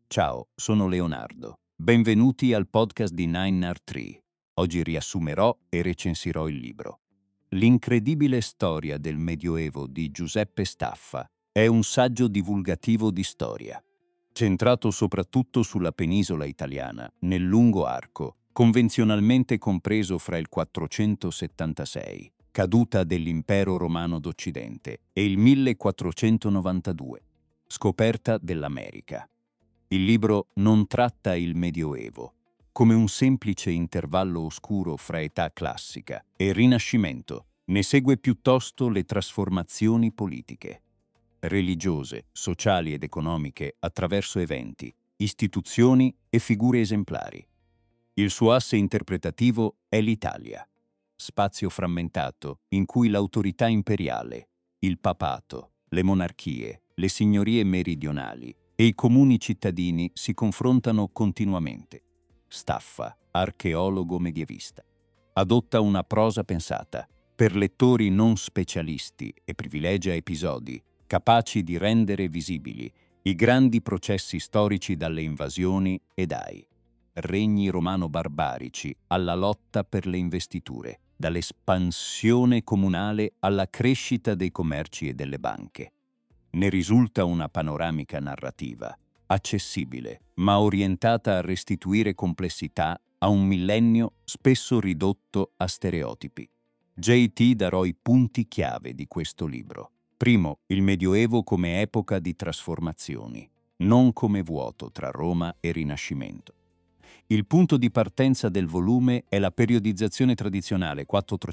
Ciao, sono Leonardo. Benvenuti al podcast di Nine Art Tree. Oggi riassumerò e recensirò il libro. L'incredibile storia del Medioevo di Giuseppe Staffa è un saggio divulgativo di storia, centrato soprattutto sulla penisola italiana, nel lungo arco, convenzionalmente compreso fra il 476, caduta dell'Impero Romano d'Occidente, e il 1492, scoperta dell'America. Il libro non tratta il Medioevo come un semplice intervallo oscuro fra età classica e Rinascimento, ne segue piuttosto le trasformazioni politiche, religiose, sociali ed economiche attraverso eventi, istituzioni e figure esemplari. Il suo asse interpretativo è l'Italia, spazio frammentato in cui l'autorità imperiale, il papato, le monarchie, le signorie meridionali e i comuni cittadini si confrontano continuamente. Staffa, archeologo medievista, adotta una prosa pensata per lettori non specialisti e privilegia episodi capaci di rendere visibili i grandi processi storici dalle invasioni e dai regni romano-barbarici alla lotta per le investiture, dall'espansione comunale alla crescita dei commerci e delle banche. Ne risulta una panoramica narrativa, accessibile, ma orientata a restituire complessità a un millennio spesso ridotto a stereotipi. JT darò i punti chiave di questo libro. Primo, il Medioevo come epoca di trasformazioni, non come vuoto tra Roma e Rinascimento. Il punto di partenza del volume è la periodizzazione tradizionale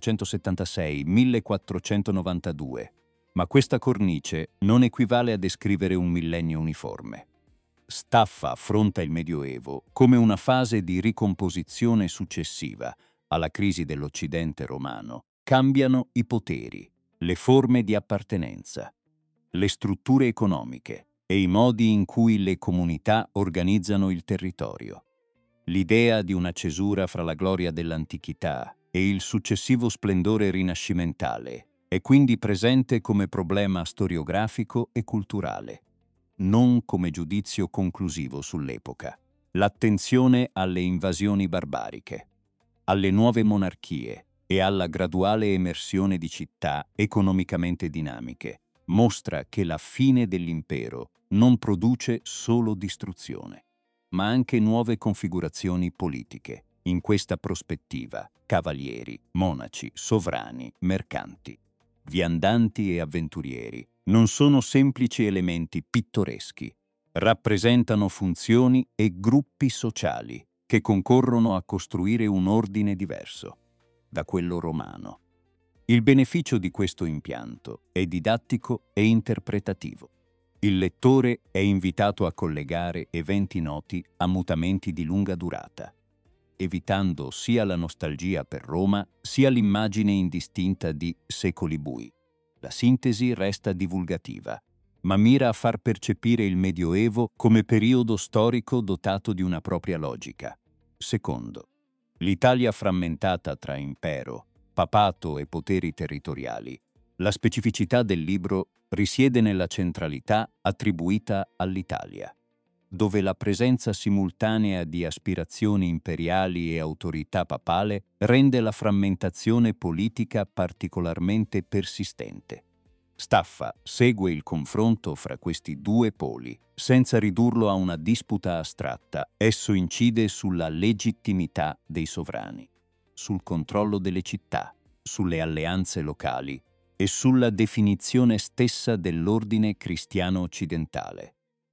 1476-1492, ma questa cornice non equivale a descrivere un millennio uniforme. Staffa affronta il Medioevo come una fase di ricomposizione successiva alla crisi dell'Occidente romano. Cambiano i poteri, le forme di appartenenza, le strutture economiche e i modi in cui le comunità organizzano il territorio. L'idea di una cesura fra la gloria dell'antichità e il successivo splendore rinascimentale è quindi presente come problema storiografico e culturale, non come giudizio conclusivo sull'epoca. L'attenzione alle invasioni barbariche, alle nuove monarchie e alla graduale emersione di città economicamente dinamiche mostra che la fine dell'impero non produce solo distruzione, ma anche nuove configurazioni politiche. In questa prospettiva, cavalieri, monaci, sovrani, mercanti, viandanti e avventurieri non sono semplici elementi pittoreschi, rappresentano funzioni e gruppi sociali che concorrono a costruire un ordine diverso da quello romano. Il beneficio di questo impianto è didattico e interpretativo. Il lettore è invitato a collegare eventi noti a mutamenti di lunga durata, evitando sia la nostalgia per Roma sia l'immagine indistinta di secoli bui. La sintesi resta divulgativa, ma mira a far percepire il Medioevo come periodo storico dotato di una propria logica. Secondo, l'Italia frammentata tra impero, papato e poteri territoriali. La specificità del libro risiede nella centralità attribuita all'Italia, dove la presenza simultanea di aspirazioni imperiali e autorità papale rende la frammentazione politica particolarmente persistente. Staffa segue il confronto fra questi due poli, senza ridurlo a una disputa astratta. Esso incide sulla legittimità dei sovrani, sul controllo delle città, sulle alleanze locali e sulla definizione stessa dell'ordine cristiano occidentale.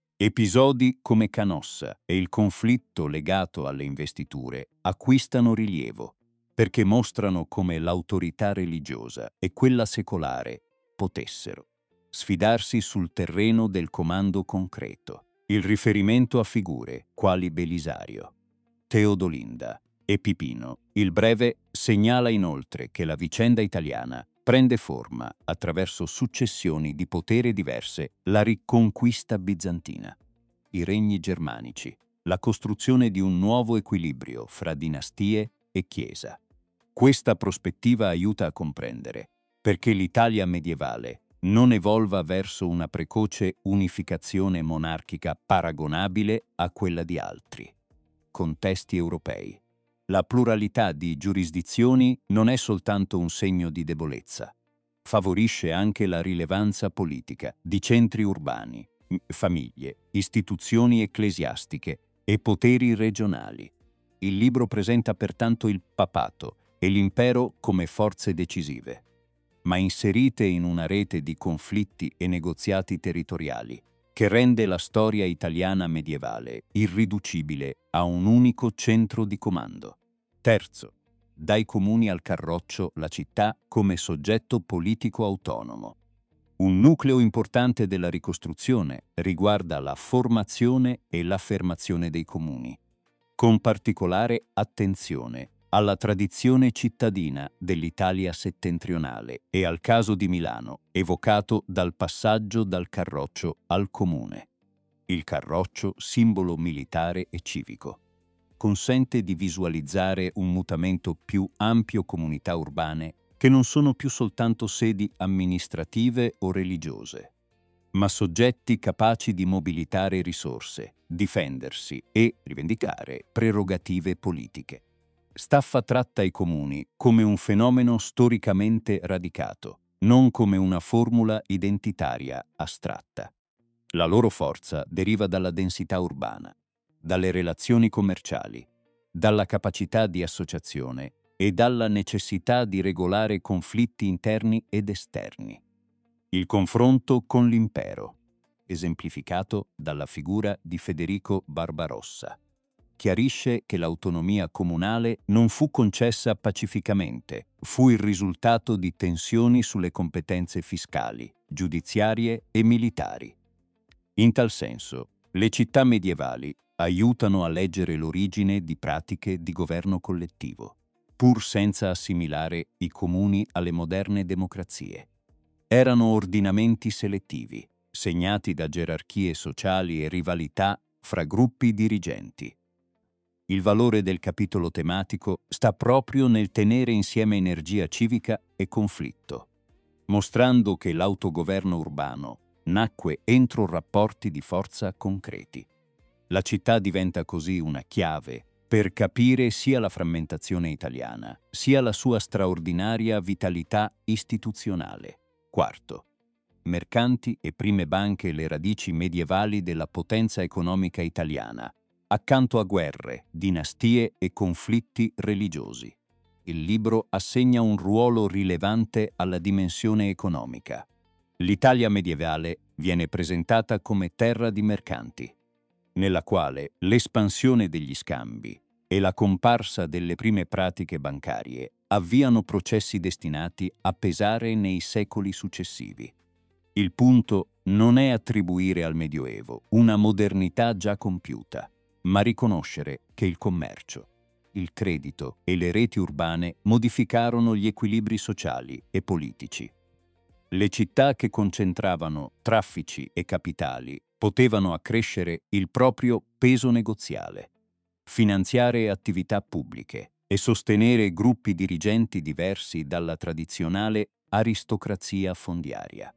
Episodi come Canossa e il conflitto legato alle investiture acquistano rilievo, perché mostrano come l'autorità religiosa e quella secolare potessero sfidarsi sul terreno del comando concreto. Il riferimento a figure quali Belisario, Teodolinda e Pipino il Breve segnala inoltre che la vicenda italiana prende forma attraverso successioni di potere diverse, la riconquista bizantina, i regni germanici, la costruzione di un nuovo equilibrio fra dinastie e Chiesa. Questa prospettiva aiuta a comprendere perché l'Italia medievale non evolva verso una precoce unificazione monarchica paragonabile a quella di altri contesti europei. La pluralità di giurisdizioni non è soltanto un segno di debolezza. Favorisce anche la rilevanza politica di centri urbani, famiglie, istituzioni ecclesiastiche e poteri regionali. Il libro presenta pertanto il papato e l'impero come forze decisive, ma inserite in una rete di conflitti e negoziati territoriali che rende la storia italiana medievale irriducibile a un unico centro di comando. Terzo, dai comuni al Carroccio la città come soggetto politico autonomo. Un nucleo importante della ricostruzione riguarda la formazione e l'affermazione dei comuni, con particolare attenzione alla tradizione cittadina dell'Italia settentrionale e al caso di Milano, evocato dal passaggio dal Carroccio al comune. Il Carroccio, simbolo militare e civico, consente di visualizzare un mutamento più ampio comunità urbane che non sono più soltanto sedi amministrative o religiose, ma soggetti capaci di mobilitare risorse, difendersi e rivendicare prerogative politiche. Staffa tratta i comuni come un fenomeno storicamente radicato, non come una formula identitaria astratta. La loro forza deriva dalla densità urbana, dalle relazioni commerciali, dalla capacità di associazione e dalla necessità di regolare conflitti interni ed esterni. Il confronto con l'impero, esemplificato dalla figura di Federico Barbarossa, chiarisce che l'autonomia comunale non fu concessa pacificamente, fu il risultato di tensioni sulle competenze fiscali, giudiziarie e militari. In tal senso, le città medievali aiutano a leggere l'origine di pratiche di governo collettivo, pur senza assimilare i comuni alle moderne democrazie. Erano ordinamenti selettivi, segnati da gerarchie sociali e rivalità fra gruppi dirigenti. Il valore del capitolo tematico sta proprio nel tenere insieme energia civica e conflitto, mostrando che l'autogoverno urbano nacque entro rapporti di forza concreti. La città diventa così una chiave per capire sia la frammentazione italiana, sia la sua straordinaria vitalità istituzionale. Quarto, mercanti e prime banche le radici medievali della potenza economica italiana, accanto a guerre, dinastie e conflitti religiosi. Il libro assegna un ruolo rilevante alla dimensione economica. L'Italia medievale viene presentata come terra di mercanti, nella quale l'espansione degli scambi e la comparsa delle prime pratiche bancarie avviano processi destinati a pesare nei secoli successivi. Il punto non è attribuire al Medioevo una modernità già compiuta, ma riconoscere che il commercio, il credito e le reti urbane modificarono gli equilibri sociali e politici. Le città che concentravano traffici e capitali potevano accrescere il proprio peso negoziale, finanziare attività pubbliche e sostenere gruppi dirigenti diversi dalla tradizionale aristocrazia fondiaria.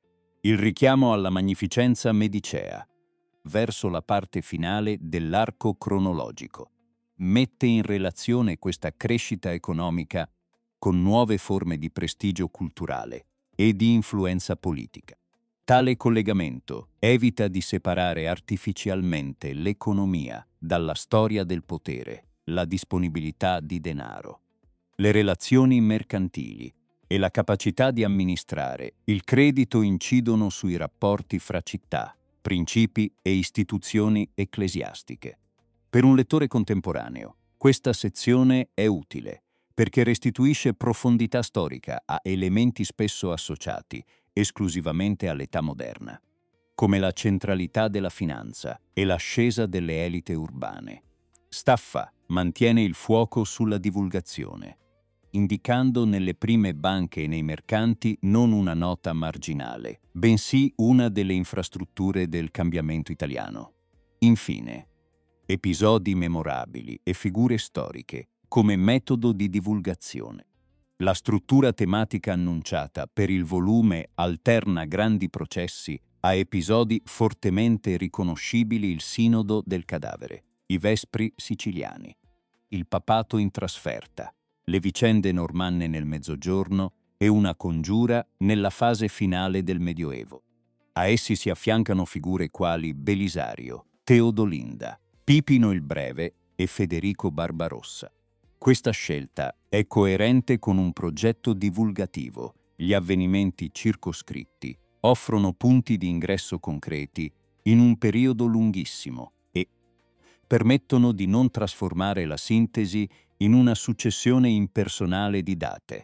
Il richiamo alla magnificenza medicea, verso la parte finale dell'arco cronologico, mette in relazione questa crescita economica con nuove forme di prestigio culturale e di influenza politica. Tale collegamento evita di separare artificialmente l'economia dalla storia del potere, la disponibilità di denaro, le relazioni mercantili e la capacità di amministrare il credito incidono sui rapporti fra città, principi e istituzioni ecclesiastiche. Per un lettore contemporaneo, questa sezione è utile perché restituisce profondità storica a elementi spesso associati esclusivamente all'età moderna, come la centralità della finanza e l'ascesa delle elite urbane. Staffa mantiene il fuoco sulla divulgazione, indicando nelle prime banche e nei mercanti non una nota marginale, bensì una delle infrastrutture del cambiamento italiano. Infine, episodi memorabili e figure storiche come metodo di divulgazione. La struttura tematica annunciata per il volume alterna grandi processi a episodi fortemente riconoscibili: il Sinodo del Cadavere, i Vespri siciliani, il papato in trasferta, le vicende normanne nel Mezzogiorno e una congiura nella fase finale del Medioevo. A essi si affiancano figure quali Belisario, Teodolinda, Pipino il Breve e Federico Barbarossa. Questa scelta è coerente con un progetto divulgativo. Gli avvenimenti circoscritti offrono punti di ingresso concreti in un periodo lunghissimo e permettono di non trasformare la sintesi in una successione impersonale di date.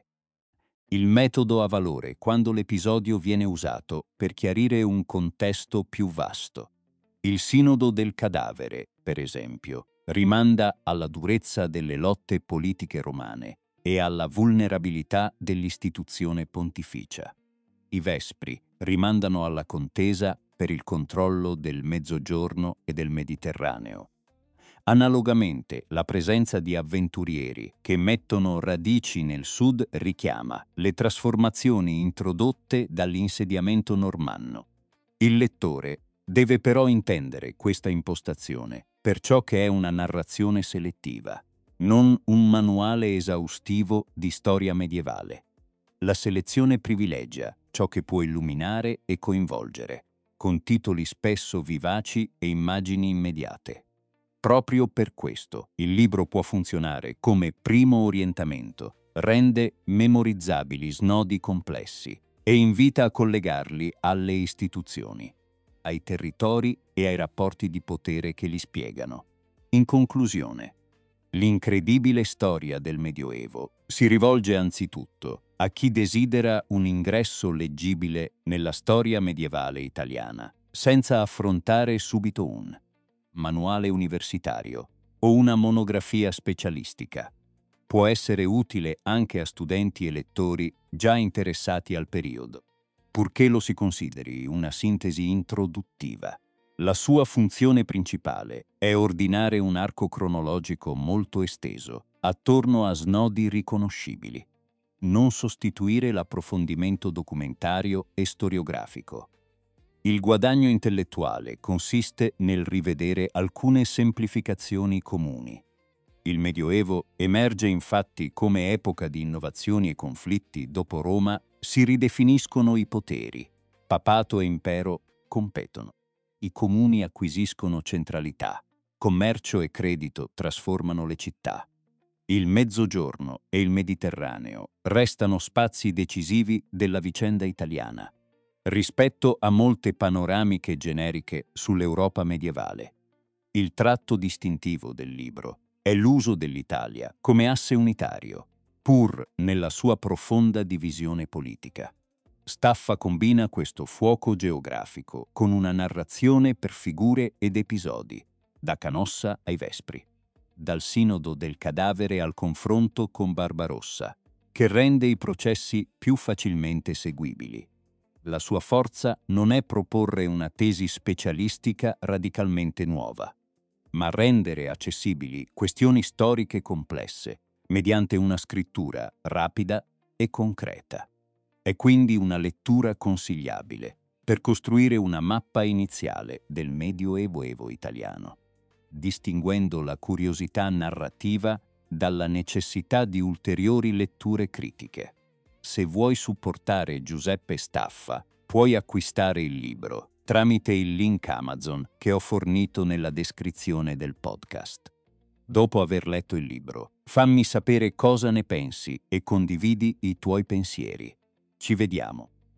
Il metodo ha valore quando l'episodio viene usato per chiarire un contesto più vasto. Il Sinodo del Cadavere, per esempio, rimanda alla durezza delle lotte politiche romane e alla vulnerabilità dell'istituzione pontificia. I Vespri rimandano alla contesa per il controllo del Mezzogiorno e del Mediterraneo. Analogamente, la presenza di avventurieri che mettono radici nel sud richiama le trasformazioni introdotte dall'insediamento normanno. Il lettore deve però intendere questa impostazione per ciò che è una narrazione selettiva, non un manuale esaustivo di storia medievale. La selezione privilegia ciò che può illuminare e coinvolgere, con titoli spesso vivaci e immagini immediate. Proprio per questo il libro può funzionare come primo orientamento, rende memorizzabili snodi complessi e invita a collegarli alle istituzioni, ai territori e ai rapporti di potere che li spiegano. In conclusione, l'incredibile storia del Medioevo si rivolge anzitutto a chi desidera un ingresso leggibile nella storia medievale italiana, senza affrontare subito un manuale universitario o una monografia specialistica. Può essere utile anche a studenti e lettori già interessati al periodo, purché lo si consideri una sintesi introduttiva. La sua funzione principale è ordinare un arco cronologico molto esteso, attorno a snodi riconoscibili, non sostituire l'approfondimento documentario e storiografico. Il guadagno intellettuale consiste nel rivedere alcune semplificazioni comuni. Il Medioevo emerge infatti come epoca di innovazioni e conflitti. Dopo Roma si ridefiniscono i poteri. Papato e impero competono. I comuni acquisiscono centralità. Commercio e credito trasformano le città. Il Mezzogiorno e il Mediterraneo restano spazi decisivi della vicenda italiana, rispetto a molte panoramiche generiche sull'Europa medievale. Il tratto distintivo del libro è l'uso dell'Italia come asse unitario, pur nella sua profonda divisione politica. Staffa combina questo fuoco geografico con una narrazione per figure ed episodi, da Canossa ai Vespri, dal Sinodo del Cadavere al confronto con Barbarossa, che rende i processi più facilmente seguibili. La sua forza non è proporre una tesi specialistica radicalmente nuova, ma rendere accessibili questioni storiche complesse mediante una scrittura rapida e concreta. È quindi una lettura consigliabile per costruire una mappa iniziale del Medioevo italiano, distinguendo la curiosità narrativa dalla necessità di ulteriori letture critiche. Se vuoi supportare Giuseppe Staffa, puoi acquistare il libro tramite il link Amazon che ho fornito nella descrizione del podcast. Dopo aver letto il libro, fammi sapere cosa ne pensi e condividi i tuoi pensieri. Ci vediamo.